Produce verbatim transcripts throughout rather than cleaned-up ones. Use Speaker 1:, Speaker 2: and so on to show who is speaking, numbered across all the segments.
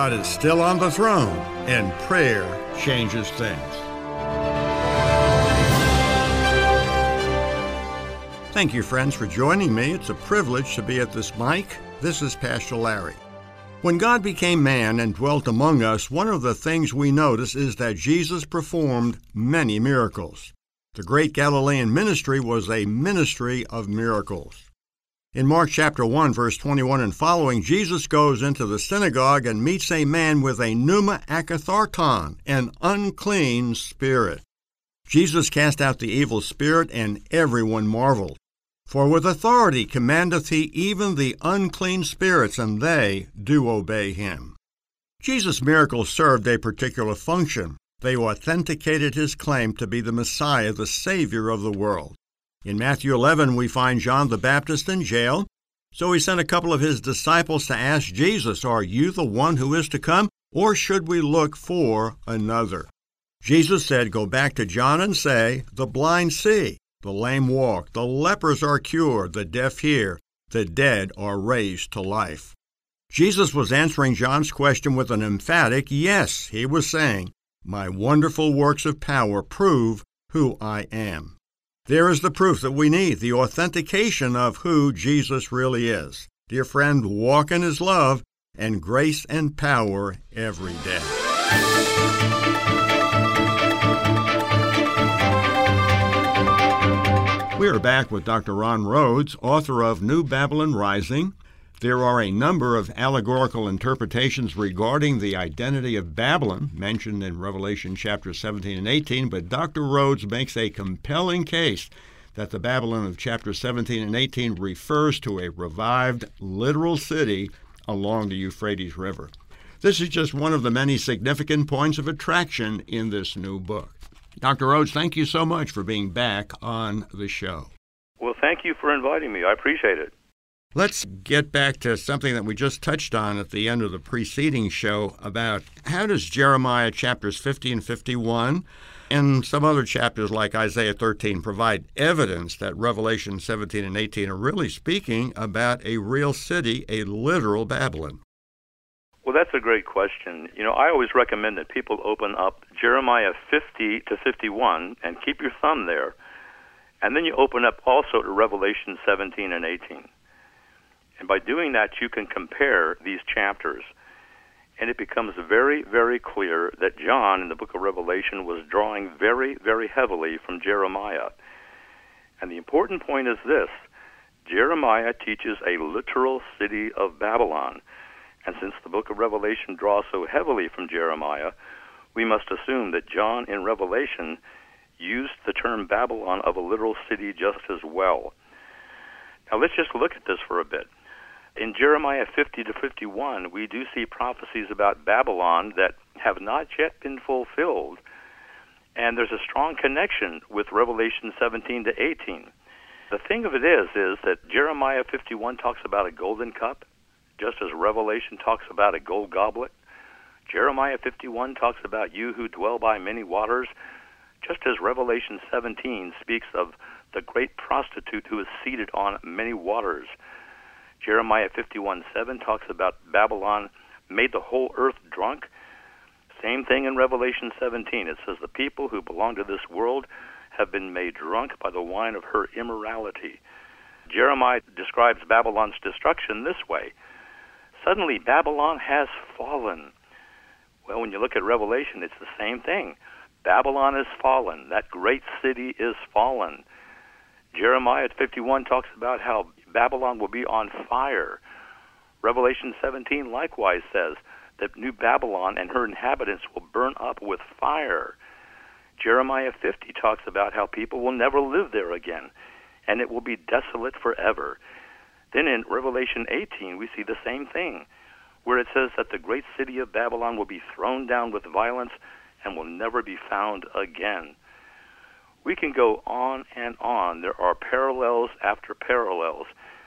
Speaker 1: God is still on the throne, and prayer changes things. Thank you, friends, for joining me. It's a privilege to be at this mic. This is Pastor Larry. When God became man and dwelt among us, one of the things we notice is that Jesus performed many miracles. The great Galilean ministry was a ministry of miracles. In Mark chapter one, verse twenty-one and following, Jesus goes into the synagogue and meets a man with a pneuma akatharton, an unclean spirit. Jesus cast out the evil spirit, and everyone marveled. For with authority commandeth he even the unclean spirits, and they do obey him. Jesus' miracles served a particular function. They authenticated his claim to be the Messiah, the Savior of the world. In Matthew eleven, we find John the Baptist in jail, so he sent a couple of his disciples to ask Jesus, "Are you the one who is to come, or should we look for another?" Jesus said, "Go back to John and say, the blind see, the lame walk, the lepers are cured, the deaf hear, the dead are raised to life." Jesus was answering John's question with an emphatic yes. He was saying, "My wonderful works of power prove who I am." There is the proof that we need, the authentication of who Jesus really is. Dear friend, walk in his love and grace and power every day. We are back with Doctor Ron Rhodes, author of New Babylon Rising. There are a number of allegorical interpretations regarding the identity of Babylon, mentioned in Revelation chapters seventeen and eighteen, but Doctor Rhodes makes a compelling case that the Babylon of chapters seventeen and eighteen refers to a revived literal city along the Euphrates River. This is just one of the many significant points of attraction in this new book. Doctor Rhodes, thank you so much for being back on the show.
Speaker 2: Well, thank you for inviting me. I appreciate it.
Speaker 1: Let's get back to something that we just touched on at the end of the preceding show about how does Jeremiah chapters fifty and fifty-one and some other chapters like Isaiah thirteen provide evidence that Revelation seventeen and eighteen are really speaking about a real city, a literal Babylon?
Speaker 2: Well, that's a great question. You know, I always recommend that people open up Jeremiah fifty to fifty-one and keep your thumb there, and then you open up also to Revelation seventeen and eighteen. And by doing that, you can compare these chapters. And it becomes very, very clear that John in the book of Revelation was drawing very, very heavily from Jeremiah. And the important point is this: Jeremiah teaches a literal city of Babylon. And since the book of Revelation draws so heavily from Jeremiah, we must assume that John in Revelation used the term Babylon of a literal city just as well. Now let's just look at this for a bit. In Jeremiah fifty to fifty-one, we do see prophecies about Babylon that have not yet been fulfilled. And there's a strong connection with Revelation seventeen to eighteen. The thing of it is, is that Jeremiah fifty-one talks about a golden cup, just as Revelation talks about a gold goblet. Jeremiah fifty-one talks about you who dwell by many waters, just as Revelation seventeen speaks of the great prostitute who is seated on many waters. Jeremiah fifty-one seven talks about Babylon made the whole earth drunk. Same thing in Revelation seventeen. It says the people who belong to this world have been made drunk by the wine of her immorality. Jeremiah describes Babylon's destruction this way: suddenly Babylon has fallen. Well, when you look at Revelation, it's the same thing. Babylon is fallen. That great city is fallen. Jeremiah fifty-one talks about how Babylon will be on fire. Revelation seventeen likewise says that New Babylon and her inhabitants will burn up with fire. Jeremiah fifty talks about how people will never live there again, and it will be desolate forever. Then in Revelation eighteen, we see the same thing, where it says that the great city of Babylon will be thrown down with violence and will never be found again. We can go on and on. There are parallels after parallels.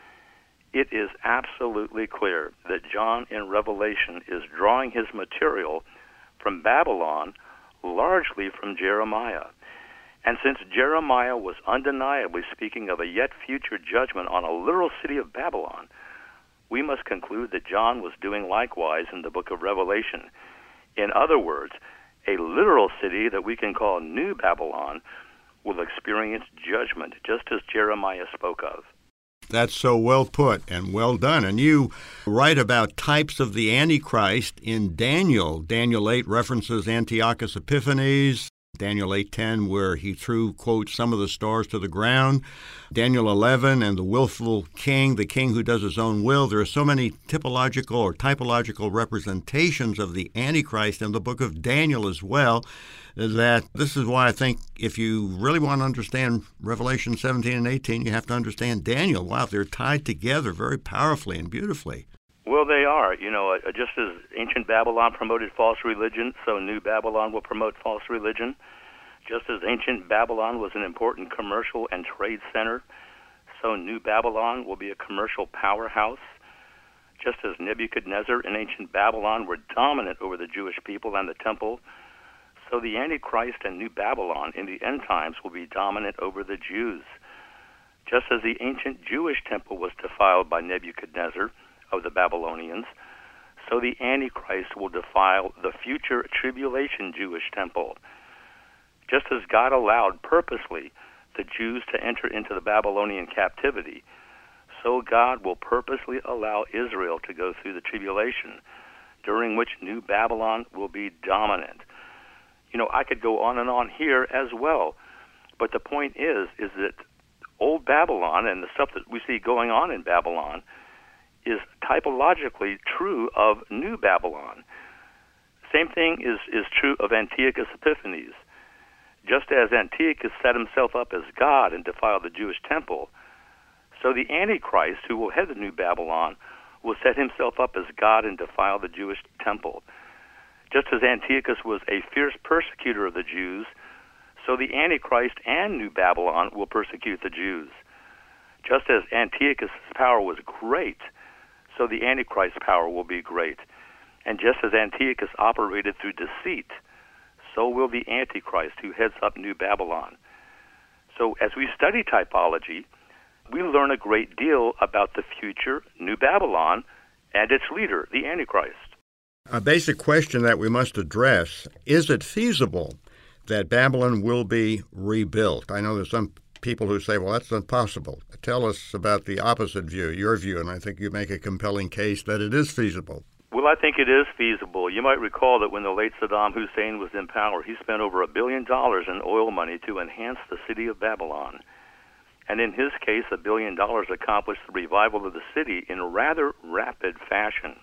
Speaker 2: It is absolutely clear that John in Revelation is drawing his material from Babylon, largely from Jeremiah. And since Jeremiah was undeniably speaking of a yet future judgment on a literal city of Babylon, we must conclude that John was doing likewise in the book of Revelation. In other words, a literal city that we can call New Babylon will experience judgment, just as Jeremiah spoke of.
Speaker 1: That's so well put and well done. And you write about types of the Antichrist in Daniel. Daniel eight references Antiochus Epiphanes. Daniel eight ten, where he threw, quote, some of the stars to the ground. Daniel eleven and the willful king, the king who does his own will. There are so many typological or typological representations of the Antichrist in the book of Daniel as well, that this is why I think if you really want to understand Revelation seventeen and eighteen, you have to understand Daniel. Wow, they're tied together very powerfully and beautifully.
Speaker 2: Well, they are. You know, uh, just as ancient Babylon promoted false religion, so New Babylon will promote false religion. Just as ancient Babylon was an important commercial and trade center, so New Babylon will be a commercial powerhouse. Just as Nebuchadnezzar and ancient Babylon were dominant over the Jewish people and the temple, so the Antichrist and New Babylon in the end times will be dominant over the Jews. Just as the ancient Jewish temple was defiled by Nebuchadnezzar of the Babylonians, so the Antichrist will defile the future tribulation Jewish temple. Just as God allowed purposely the Jews to enter into the Babylonian captivity, so God will purposely allow Israel to go through the tribulation, during which New Babylon will be dominant. You know, I could go on and on here as well, but the point is, is that old Babylon and the stuff that we see going on in Babylon is typologically true of New Babylon. Same thing is, is true of Antiochus Epiphanes. Just as Antiochus set himself up as God and defiled the Jewish temple, so the Antichrist, who will head the New Babylon, will set himself up as God and defile the Jewish temple. Just as Antiochus was a fierce persecutor of the Jews, so the Antichrist and New Babylon will persecute the Jews. Just as Antiochus' power was great, so the Antichrist's power will be great. And just as Antiochus operated through deceit, so will the Antichrist who heads up New Babylon. So as we study typology, we learn a great deal about the future New Babylon and its leader, the Antichrist.
Speaker 1: A basic question that we must address, is it feasible that Babylon will be rebuilt? I know there's some people who say, well, that's impossible. Tell us about the opposite view, your view, and I think you make a compelling case that it is feasible.
Speaker 2: Well, I think it is feasible. You might recall that when the late Saddam Hussein was in power, he spent over a billion dollars in oil money to enhance the city of Babylon. And in his case, a billion dollars accomplished the revival of the city in rather rapid fashion.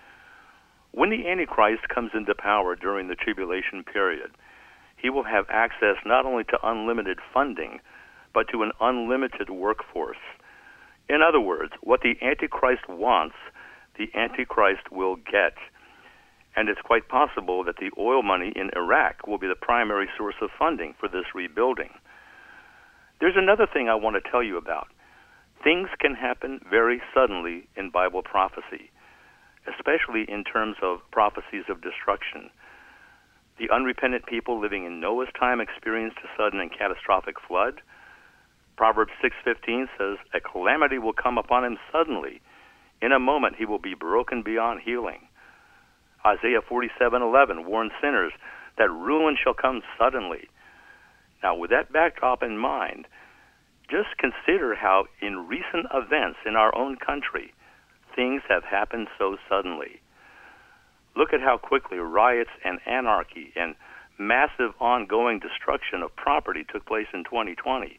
Speaker 2: When the Antichrist comes into power during the tribulation period, he will have access not only to unlimited funding, but to an unlimited workforce. In other words, what the Antichrist wants, the Antichrist will get. And it's quite possible that the oil money in Iraq will be the primary source of funding for this rebuilding. There's another thing I want to tell you about. Things can happen very suddenly in Bible prophecy, especially in terms of prophecies of destruction. The unrepentant people living in Noah's time experienced a sudden and catastrophic flood. Proverbs six fifteen says, a calamity will come upon him suddenly. In a moment he will be broken beyond healing. Isaiah forty-seven eleven warns sinners that ruin shall come suddenly. Now, with that backdrop in mind, just consider how in recent events in our own country, things have happened so suddenly. Look at how quickly riots and anarchy and massive ongoing destruction of property took place in twenty twenty.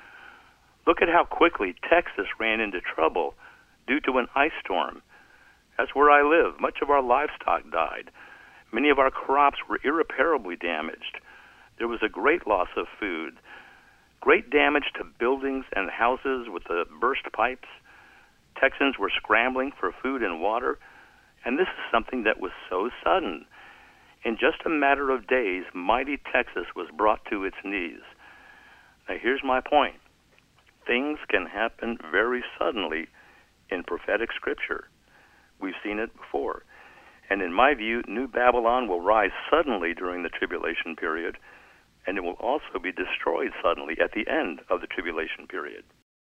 Speaker 2: Look at how quickly Texas ran into trouble due to an ice storm. That's where I live. Much of our livestock died. Many of our crops were irreparably damaged. There was a great loss of food, great damage to buildings and houses with the burst pipes. Texans were scrambling for food and water, and this is something that was so sudden. In just a matter of days, mighty Texas was brought to its knees. Now, here's my point. Things can happen very suddenly in prophetic scripture. We've seen it before. And in my view, New Babylon will rise suddenly during the tribulation period, and it will also be destroyed suddenly at the end of the tribulation period.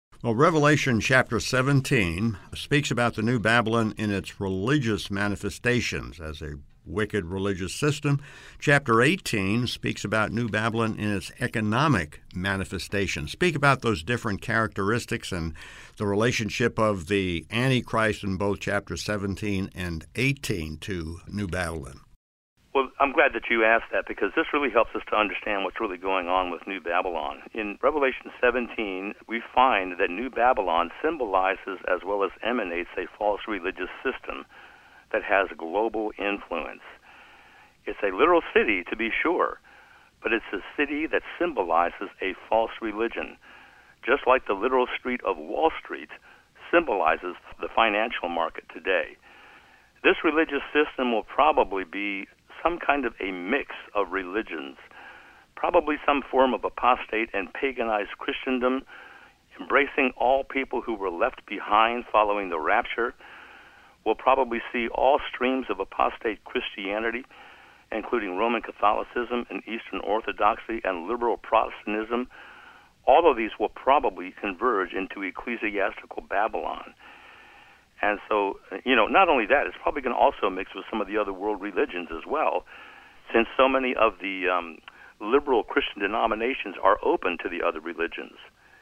Speaker 1: Well, Revelation chapter seventeen speaks about the New Babylon in its religious manifestations as a wicked religious system. Chapter eighteen speaks about New Babylon in its economic manifestations. Speak about those different characteristics and the relationship of the Antichrist in both chapter seventeen and eighteen to New Babylon.
Speaker 2: Well, I'm glad that you asked that because this really helps us to understand what's really going on with New Babylon. In Revelation seventeen, we find that New Babylon symbolizes as well as emanates a false religious system that has global influence. It's a literal city, to be sure, but it's a city that symbolizes a false religion, just like the literal street of Wall Street symbolizes the financial market today. This religious system will probably be some kind of a mix of religions, probably some form of apostate and paganized Christendom, embracing all people who were left behind following the rapture. We'll probably see all streams of apostate Christianity, including Roman Catholicism and Eastern Orthodoxy and liberal Protestantism. All of these will probably converge into ecclesiastical Babylon. And so, you know, not only that, it's probably going to also mix with some of the other world religions as well, since so many of the um, liberal Christian denominations are open to the other religions.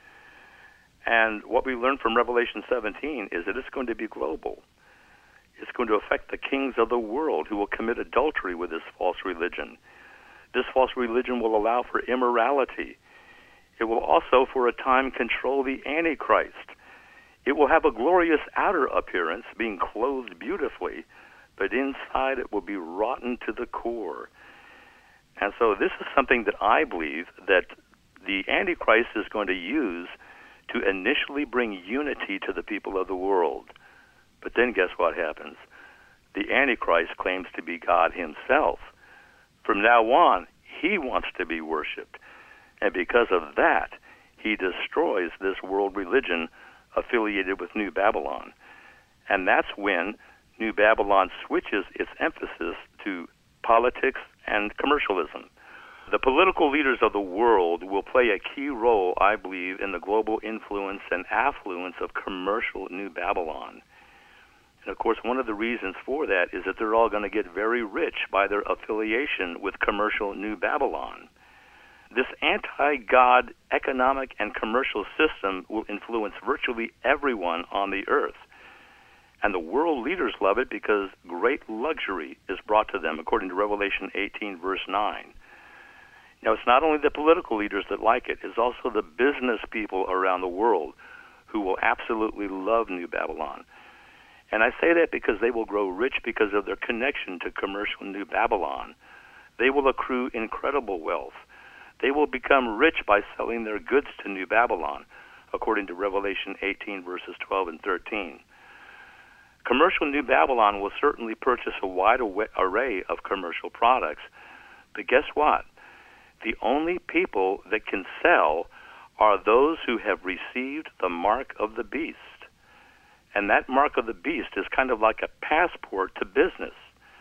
Speaker 2: And what we learn from Revelation seventeen is that it's going to be global. It's going to affect the kings of the world who will commit adultery with this false religion. This false religion will allow for immorality. It will also, for a time, control the Antichrist. It will have a glorious outer appearance, being clothed beautifully, but inside it will be rotten to the core. And so this is something that I believe that the Antichrist is going to use to initially bring unity to the people of the world. But then guess what happens? The Antichrist claims to be God himself. From now on, he wants to be worshipped. And because of that, he destroys this world religion affiliated with New Babylon. And that's when New Babylon switches its emphasis to politics and commercialism. The political leaders of the world will play a key role, I believe, in the global influence and affluence of commercial New Babylon. And of course, one of the reasons for that is that they're all going to get very rich by their affiliation with commercial New Babylon. This anti-God economic and commercial system will influence virtually everyone on the earth. And the world leaders love it because great luxury is brought to them, according to Revelation eighteen, verse nine. Now, it's not only the political leaders that like it, it's also the business people around the world who will absolutely love New Babylon. And I say that because they will grow rich because of their connection to commercial New Babylon. They will accrue incredible wealth. They will become rich by selling their goods to New Babylon, according to Revelation eighteen, verses twelve and thirteen. Commercial New Babylon will certainly purchase a wide array of commercial products. But guess what? The only people that can sell are those who have received the mark of the beast. And that mark of the beast is kind of like a passport to business.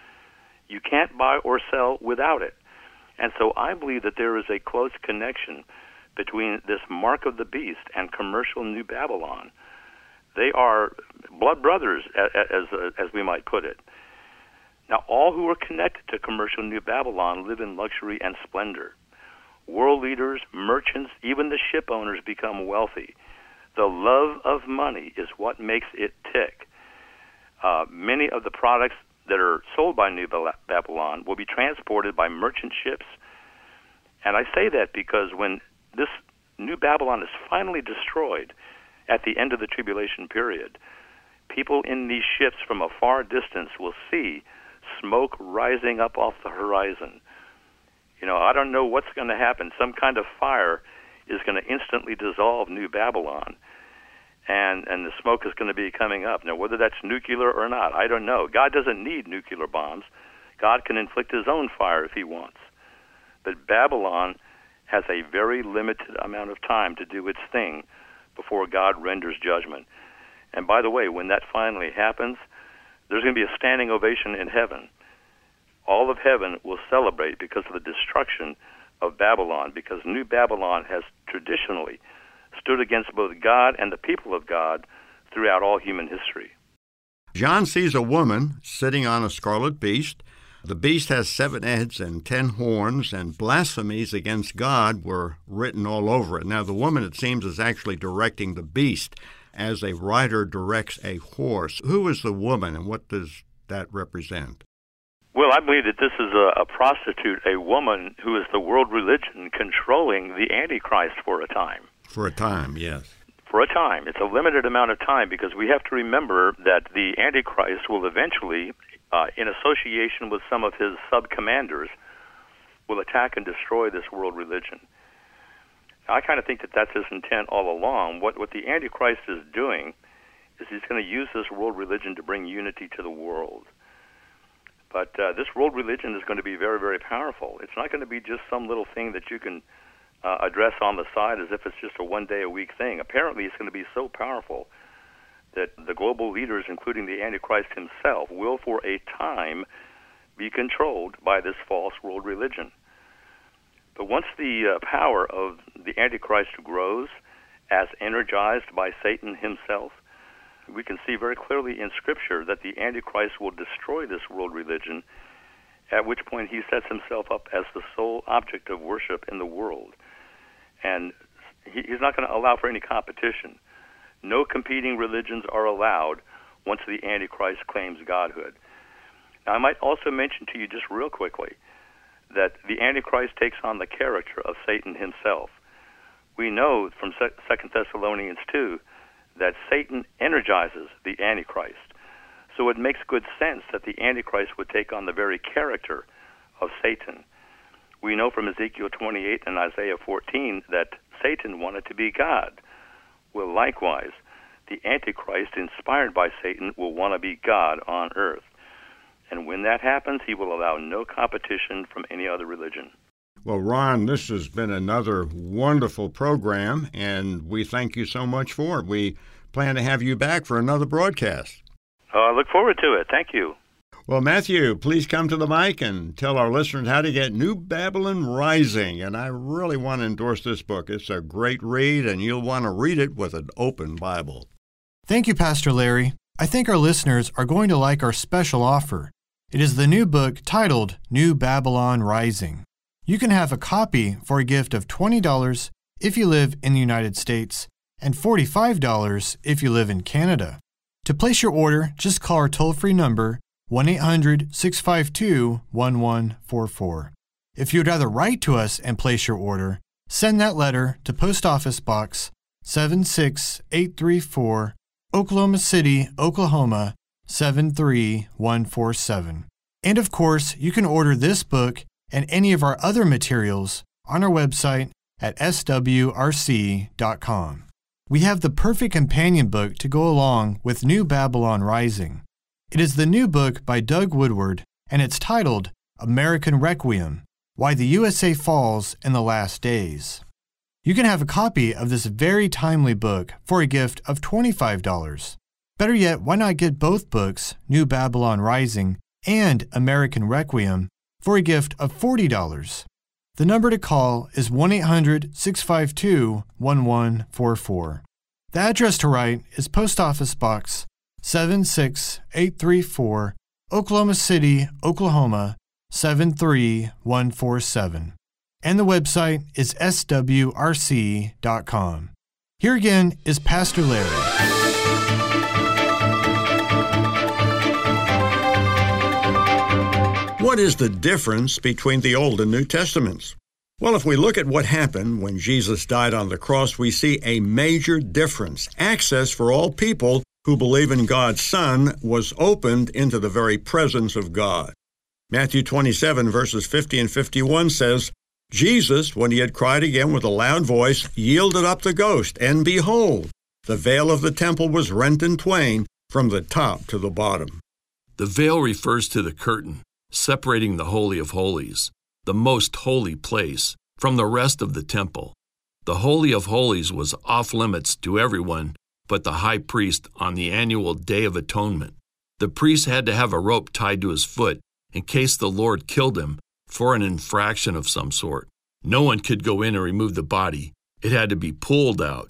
Speaker 2: You can't buy or sell without it. And so I believe that there is a close connection between this mark of the beast and commercial New Babylon. They are blood brothers, as, as we might put it. Now, all who are connected to commercial New Babylon live in luxury and splendor. World leaders, merchants, even the ship owners become wealthy. The love of money is what makes it tick. Uh, many of the products that are sold by New Babylon will be transported by merchant ships. And I say that because when this New Babylon is finally destroyed at the end of the tribulation period, people in these ships from a far distance will see smoke rising up off the horizon. You know, I don't know what's going to happen. Some kind of fire is going to instantly dissolve New Babylon, and and the smoke is going to be coming up. Now, whether that's nuclear or not, I don't know. God doesn't need nuclear bombs. God can inflict his own fire if he wants. But Babylon has a very limited amount of time to do its thing before God renders judgment. And by the way, when that finally happens, there's going to be a standing ovation in heaven. All of heaven will celebrate because of the destruction of Babylon, because New Babylon has traditionally stood against both God and the people of God throughout all human history.
Speaker 1: John sees a woman sitting on a scarlet beast. The beast has seven heads and ten horns, and blasphemies against God were written all over it. Now, the woman, it seems, is actually directing the beast as a rider directs a horse. Who is the woman, and what does that represent?
Speaker 2: Well, I believe that this is a, a prostitute, a woman who is the world religion controlling the Antichrist for a time.
Speaker 1: For a time, yes.
Speaker 2: For a time. It's a limited amount of time, because we have to remember that the Antichrist will eventually, uh, in association with some of his sub-commanders, will attack and destroy this world religion. Now, I kind of think that that's his intent all along. What, what the Antichrist is doing is he's going to use this world religion to bring unity to the world. But uh, this world religion is going to be very, very powerful. It's not going to be just some little thing that you can uh, address on the side as if it's just a one-day-a-week thing. Apparently, it's going to be so powerful that the global leaders, including the Antichrist himself, will for a time be controlled by this false world religion. But once the uh, power of the Antichrist grows, as energized by Satan himself, we can see very clearly in Scripture that the Antichrist will destroy this world religion, at which point he sets himself up as the sole object of worship in the world. And he, he's not going to allow for any competition. No competing religions are allowed once the Antichrist claims godhood. Now, I might also mention to you just real quickly that the Antichrist takes on the character of Satan himself. We know from Second Thessalonians two that Satan energizes the Antichrist. So it makes good sense that the Antichrist would take on the very character of Satan. We know from Ezekiel twenty-eight and Isaiah fourteen that Satan wanted to be God. Well, likewise, the Antichrist, inspired by Satan, will want to be God on earth. And when that happens, he will allow no competition from any other religion.
Speaker 1: Well, Ron, this has been another wonderful program, and we thank you so much for it. We plan to have you back for another broadcast.
Speaker 2: Uh, I look forward to it. Thank you.
Speaker 1: Well, Matthew, please come to the mic and tell our listeners how to get New Babylon Rising. And I really want to endorse this book. It's a great read, and you'll want to read it with an open Bible.
Speaker 3: Thank you, Pastor Larry. I think our listeners are going to like our special offer. It is the new book titled New Babylon Rising. You can have a copy for a gift of twenty dollars if you live in the United States and forty-five dollars if you live in Canada. To place your order, just call our toll-free number one eight hundred, six five two, one one four four. If you'd rather write to us and place your order, send that letter to Post Office Box seven six eight three four, Oklahoma City, Oklahoma seven three one four seven. And of course, you can order this book and any of our other materials on our website at s w r c dot com. We have the perfect companion book to go along with New Babylon Rising. It is the new book by Doug Woodward, and it's titled American Requiem: Why the U S A Falls in the Last Days. You can have a copy of this very timely book for a gift of twenty-five dollars. Better yet, why not get both books, New Babylon Rising and American Requiem, for a gift of forty dollars. The number to call is one eight hundred, six five two, one one four four. The address to write is Post Office Box seven six eight three four, Oklahoma City, Oklahoma seven three one four seven. And the website is s w r c dot com. Here again is Pastor Larry.
Speaker 1: What is the difference between the Old and New Testaments? Well, if we look at what happened when Jesus died on the cross, we see a major difference. Access for all people who believe in God's Son was opened into the very presence of God. Matthew twenty-seven, verses fifty and fifty-one says, Jesus, when he had cried again with a loud voice, yielded up the ghost, and behold, the veil of the temple was rent in twain from the top to the bottom.
Speaker 4: The veil refers to the curtain, separating the Holy of Holies, the most holy place, from the rest of the temple. The Holy of Holies was off limits to everyone but the high priest on the annual Day of Atonement. The priest had to have a rope tied to his foot in case the Lord killed him for an infraction of some sort. No one could go in and remove the body. It had to be pulled out.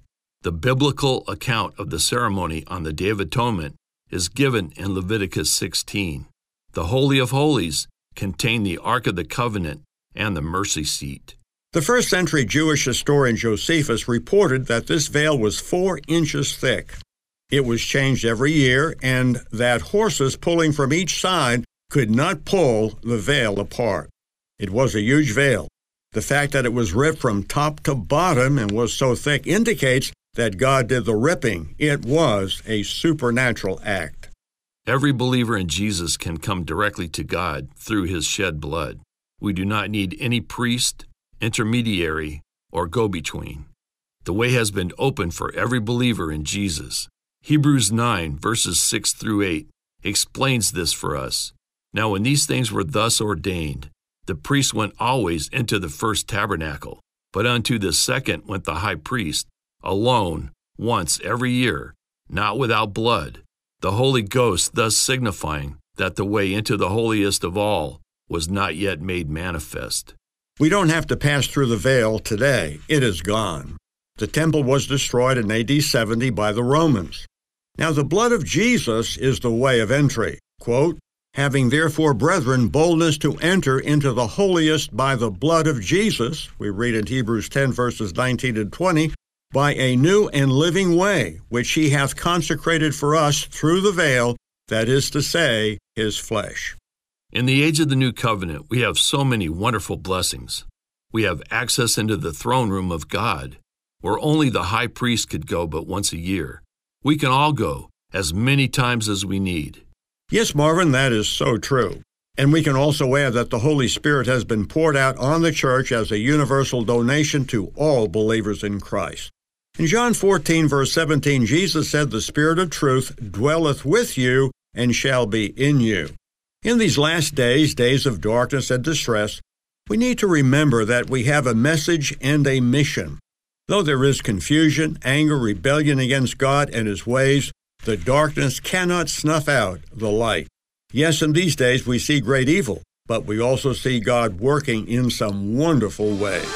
Speaker 4: The biblical account of the ceremony on the Day of Atonement is given in Leviticus sixteen. The Holy of Holies contained the Ark of the Covenant and the mercy seat.
Speaker 1: The first century Jewish historian Josephus reported that this veil was four inches thick. It was changed every year, and that horses pulling from each side could not pull the veil apart. It was a huge veil. The fact that it was ripped from top to bottom and was so thick indicates that God did the ripping. It was a supernatural act.
Speaker 4: Every believer in Jesus can come directly to God through his shed blood. We do not need any priest, intermediary, or go-between. The way has been opened for every believer in Jesus. Hebrews nine, verses six through eight, explains this for us. Now when these things were thus ordained, the priest went always into the first tabernacle, but unto the second went the high priest, alone, once every year, not without blood, the Holy Ghost thus signifying that the way into the holiest of all was not yet made manifest.
Speaker 1: We don't have to pass through the veil today. It is gone. The temple was destroyed in A D seventy by the Romans. Now the blood of Jesus is the way of entry. Quote, having therefore, brethren, boldness to enter into the holiest by the blood of Jesus, we read in Hebrews ten, verses nineteen and twenty, by a new and living way, which he hath consecrated for us through the veil, that is to say, his flesh.
Speaker 4: In the age of the New Covenant, we have so many wonderful blessings. We have access into the throne room of God, where only the high priest could go but once a year. We can all go as many times as we need.
Speaker 1: Yes, Marvin, that is so true. And we can also add that the Holy Spirit has been poured out on the church as a universal donation to all believers in Christ. In John fourteen, verse seventeen, Jesus said, the Spirit of truth dwelleth with you and shall be in you. In these last days, days of darkness and distress, we need to remember that we have a message and a mission. Though there is confusion, anger, rebellion against God and his ways, the darkness cannot snuff out the light. Yes, in these days we see great evil, but we also see God working in some wonderful ways.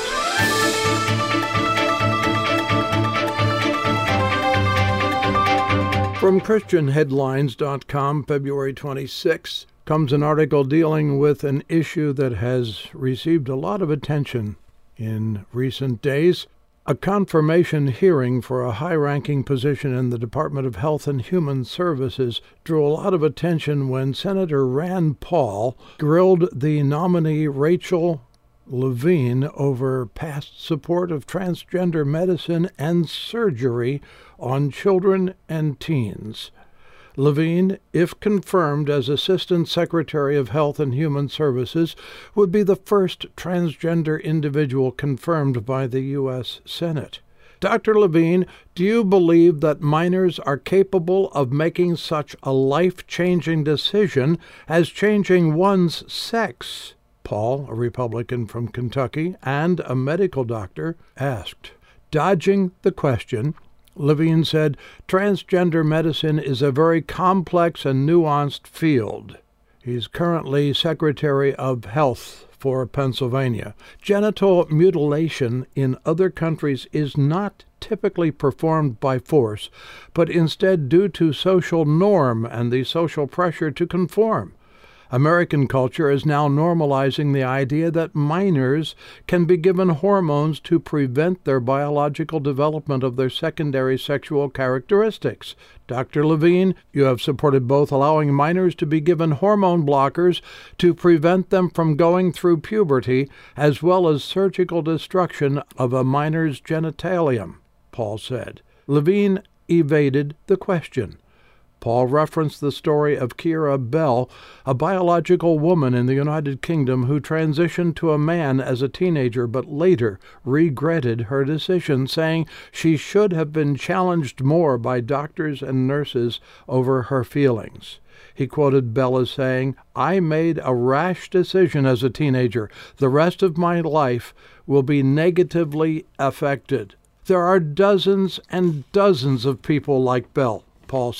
Speaker 5: From Christian Headlines dot com, February twenty-sixth, comes an article dealing with an issue that has received a lot of attention in recent days. A confirmation hearing for a high-ranking position in the Department of Health and Human Services drew a lot of attention when Senator Rand Paul grilled the nominee Rachel Levine over past support of transgender medicine and surgery on children and teens. Levine, if confirmed as Assistant Secretary of Health and Human Services, would be the first transgender individual confirmed by the U S Senate. Doctor Levine, do you believe that minors are capable of making such a life-changing decision as changing one's sex? Paul, a Republican from Kentucky and a medical doctor, asked. Dodging the question, Levine said, transgender medicine is a very complex and nuanced field. He's currently Secretary of Health for Pennsylvania. Genital mutilation in other countries is not typically performed by force, but instead due to social norm and the social pressure to conform. American culture is now normalizing the idea that minors can be given hormones to prevent their biological development of their secondary sexual characteristics. Doctor Levine, you have supported both allowing minors to be given hormone blockers to prevent them from going through puberty, as well as surgical destruction of a minor's genitalium, Paul said. Levine evaded the question. Paul referenced the story of Keira Bell, a biological woman in the United Kingdom who transitioned to a man as a teenager but later regretted her decision, saying she should have been challenged more by doctors and nurses over her feelings. He quoted Bell as saying, "I made a rash decision as a teenager. The rest of my life will be negatively affected." There are dozens and dozens of people like Bell, Paul said.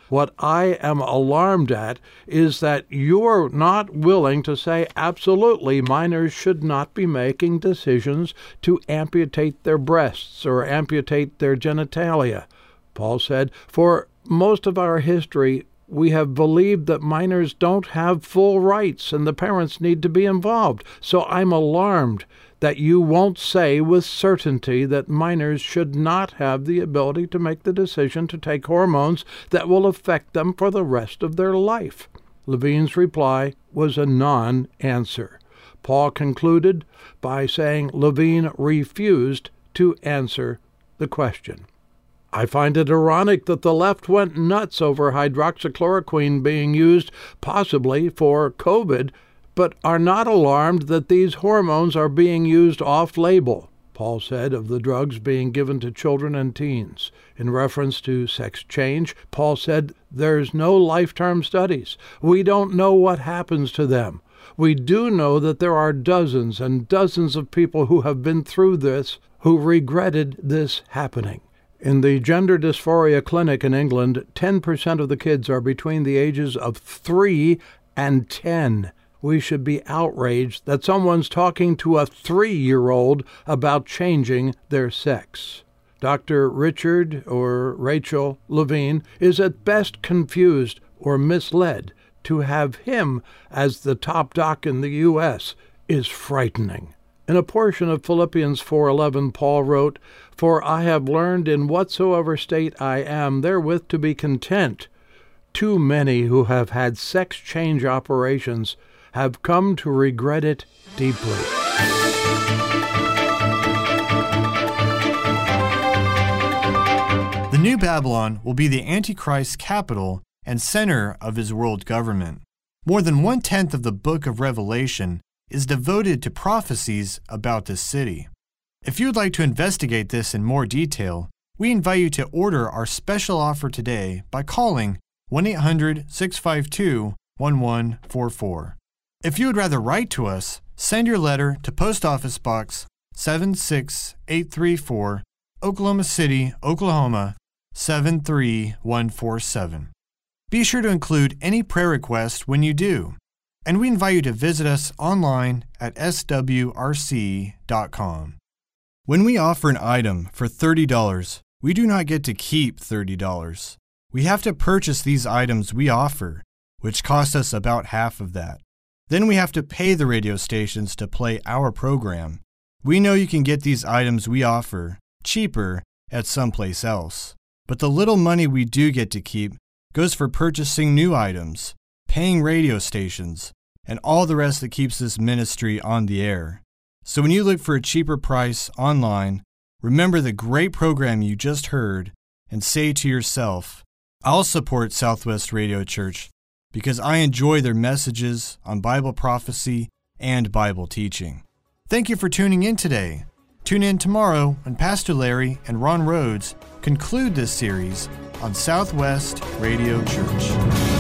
Speaker 5: What I am alarmed at is that you're not willing to say absolutely minors should not be making decisions to amputate their breasts or amputate their genitalia. Paul said, for most of our history, we have believed that minors don't have full rights and the parents need to be involved. So I'm alarmed that you won't say with certainty that minors should not have the ability to make the decision to take hormones that will affect them for the rest of their life. Levine's reply was a non-answer. Paul concluded by saying Levine refused to answer the question. I find it ironic that the left went nuts over hydroxychloroquine being used possibly for COVID, but are not alarmed that these hormones are being used off-label, Paul said of the drugs being given to children and teens. In reference to sex change, Paul said there's no lifetime studies. We don't know what happens to them. We do know that there are dozens and dozens of people who have been through this who regretted this happening. In the gender dysphoria clinic in England, ten percent of the kids are between the ages of three and ten. We should be outraged that someone's talking to a three-year-old about changing their sex. Doctor Richard or Rachel Levine is at best confused or misled. To have him as the top doc in the U S is frightening. In a portion of Philippians four eleven, Paul wrote, "For I have learned in whatsoever state I am therewith to be content." Too many who have had sex change operations have come to regret it deeply.
Speaker 3: The New Babylon will be the Antichrist's capital and center of his world government. More than one-tenth of the book of Revelation is devoted to prophecies about this city. If you would like to investigate this in more detail, we invite you to order our special offer today by calling one eight hundred, six five two, one one four four. If you would rather write to us, send your letter to Post Office Box seven six eight three four, Oklahoma City, Oklahoma seven three one four seven. Be sure to include any prayer request when you do, and we invite you to visit us online at s w r c dot com. When we offer an item for thirty dollars, we do not get to keep thirty dollars. We have to purchase these items we offer, which cost us about half of that. Then we have to pay the radio stations to play our program. We know you can get these items we offer cheaper at someplace else, but the little money we do get to keep goes for purchasing new items, paying radio stations, and all the rest that keeps this ministry on the air. So when you look for a cheaper price online, remember the great program you just heard and say to yourself, I'll support Southwest Radio Church because I enjoy their messages on Bible prophecy and Bible teaching. Thank you for tuning in today. Tune in tomorrow when Pastor Larry and Ron Rhodes conclude this series on Southwest Radio Church.